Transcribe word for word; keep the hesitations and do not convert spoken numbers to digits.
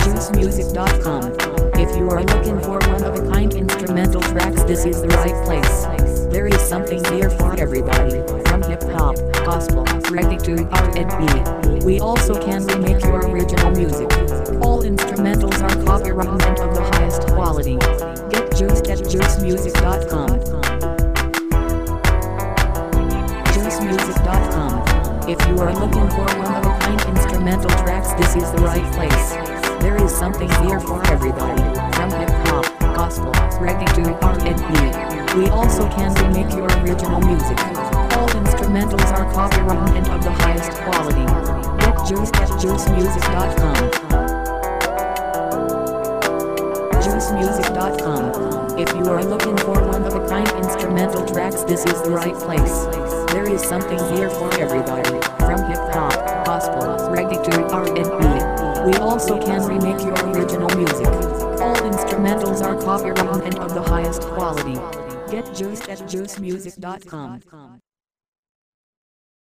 juice music dot com. If you are looking for one-of-a-kind instrumental tracks, this is the right place. There is something here for everybody, from hip-hop, gospel, reggae to R and B. We also can remake your original music. All instrumentals are copyrighted of the highest quality. Get juiced at juice music dot com. juice music dot com. If you are looking for one-of-a-kind instrumental tracks, this is the right place. There is something here for everybody, from hip-hop, gospel, reggae to R and B. We also can remake your original music. All instrumentals are copyrighted of the highest quality. Get juiced at juice music dot com. juice music dot com. If you are looking for one-of-a-kind instrumental tracks, this is the right place. There is something here for everybody, from hip-hop, gospel, reggae to R and B. We also can remake your original music. All instrumentals are copyrighted of the highest quality. Get juiced at juice music dot com.